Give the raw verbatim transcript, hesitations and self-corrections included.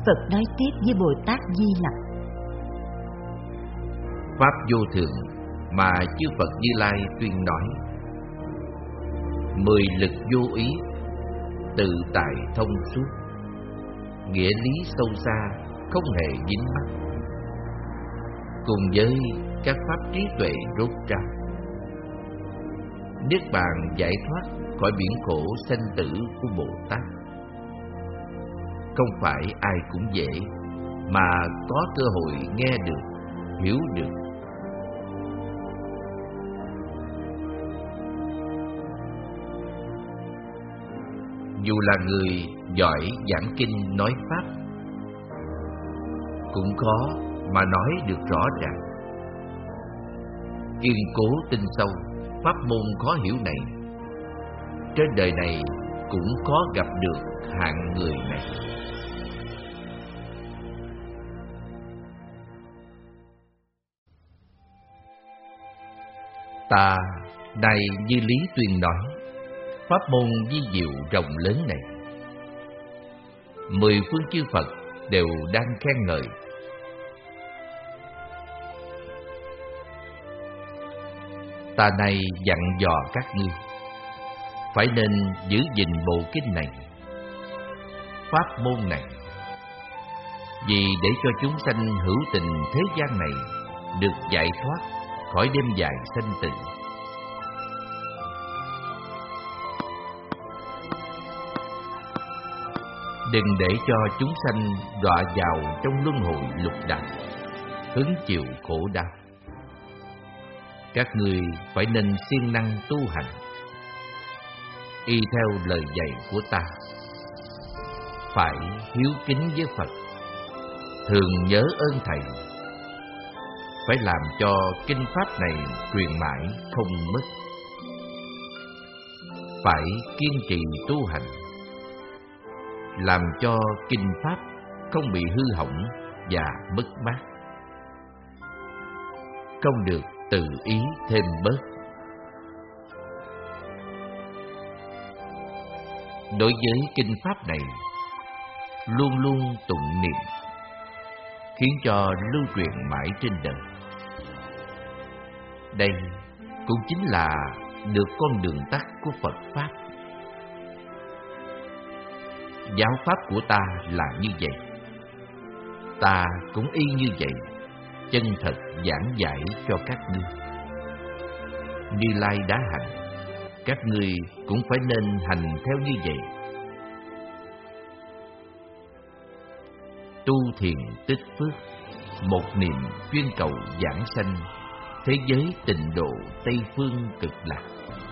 Phật nói tiếp với Bồ Tát Di Lặc: Pháp vô thường mà chư Phật Như Lai tuyên nói, mười lực vô ý, tự tại thông suốt, nghĩa lý sâu xa, không hề dính mắc, cùng với các pháp trí tuệ rốt ráo, niết bàn giải thoát khỏi biển khổ sanh tử của Bồ Tát. Không phải ai cũng dễ mà có cơ hội nghe được, hiểu được. Dù là người giỏi giảng kinh nói pháp, cũng khó mà nói được rõ ràng. Kiên cố tin sâu pháp môn khó hiểu này, trên đời này cũng khó gặp được hạng người này. Ta này như Lý Tuyên nói, pháp môn vi diệu rộng lớn này, mười phương chư Phật đều đang khen ngợi. Ta này dặn dò các ngươi phải nên giữ gìn bộ kinh này, pháp môn này, vì để cho chúng sanh hữu tình thế gian này được giải thoát khỏi đêm dài sanh tử. Đừng để cho chúng sanh đọa vào trong luân hồi lục đạo, hứng chịu khổ đau. Các ngươi phải nên siêng năng tu hành, y theo lời dạy của ta, phải hiếu kính với Phật, thường nhớ ơn Thầy, phải làm cho kinh pháp này truyền mãi không mất, phải kiên trì tu hành, làm cho kinh pháp không bị hư hỏng và mất mát, không được tự ý thêm bớt. Đối với kinh pháp này, luôn luôn tụng niệm, khiến cho lưu truyền mãi trên đời. Đây cũng chính là được con đường tắt của Phật Pháp. Giáo pháp của ta là như vậy, ta cũng y như vậy, chân thật giảng giải cho các ngươi. Như Lai đã hành, các ngươi cũng phải nên hành theo như vậy. Tu thiền tích phước, một niệm chuyên cầu giảng sanh, thế giới tịnh độ Tây phương cực lạc.